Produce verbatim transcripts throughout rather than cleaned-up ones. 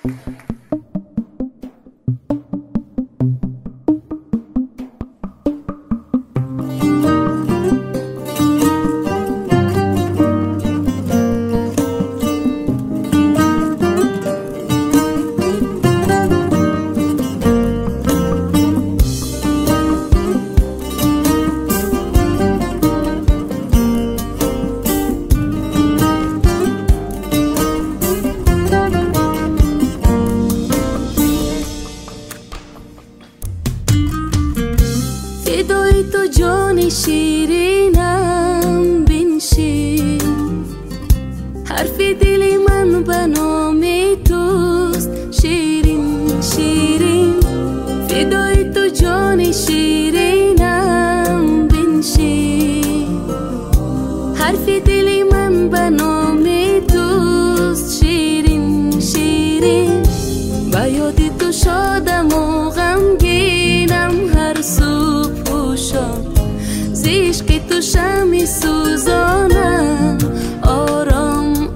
فدای تو جان شیرینم بنشین، حرف دل من به نام توست شیرین شیرین. فدای تو جان شیرینم بنشین، حرف دل من به نام توست شیرین شیرین. با یاد تو شادم و غمگینم هر صبح و شام، ز عشق تو شمع سوزانم آرام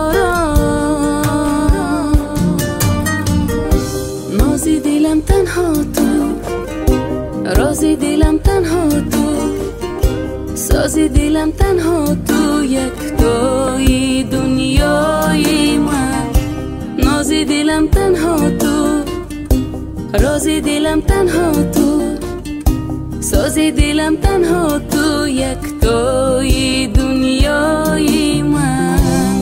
آرام. ناز دلم تنها تو، راز دلم تنها تو، ساز دلم تنها تو، یک توی دنیای من. ناز دلم تنها تو، راز دلم تنها تو، ساز دلم تنها تو، یک توی دنیای من.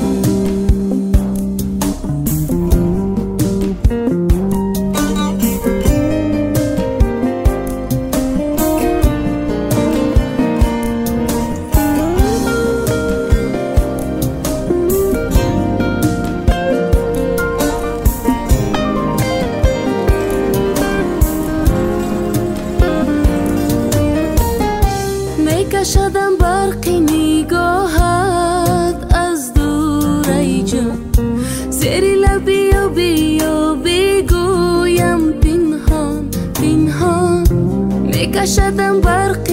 کشدم برق نگاهت از دور ای جان، زیر لب بیا بیا بگویم پنهان پنهان. میکشدم برق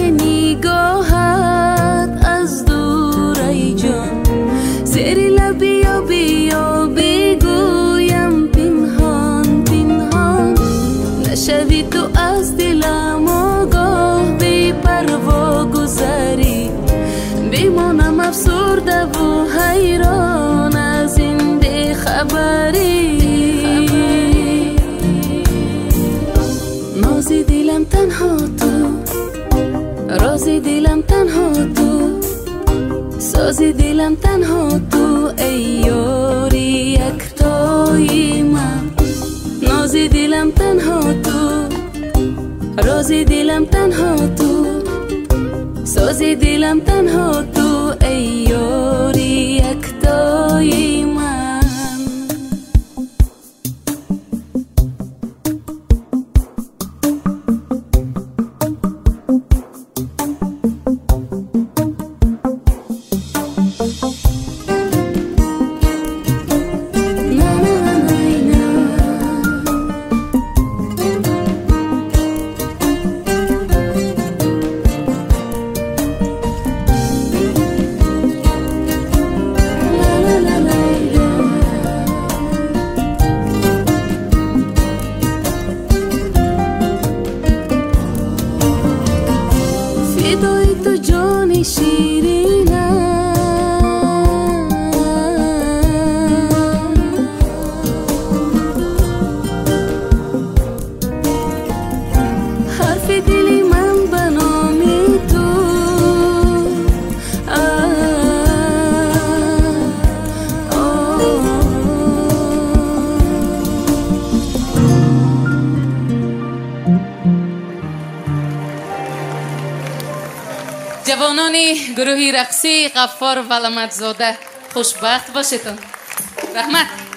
نگاهت از دور ای جان، زیر لب بیا بیا بگویم پنهان پنهان. نشوی تو از دلم آگاه بی پروا گذری، بمانم افسرده و حیران از این بیخبری. ناز دلم تنها تو، راز دلم تنها تو، ساز دلم تنها تو، ای یاری یکتای من. ناز دلم تنها تو، راز دلم تنها تو، ساز دلم تنها تو، ای یاری یکتای من. فدای تو جان شیرینم، حرف دل من به نام تو. جوانان گروهی رقصی غفار ولامتزاده خوشبخت باشید. رحمت.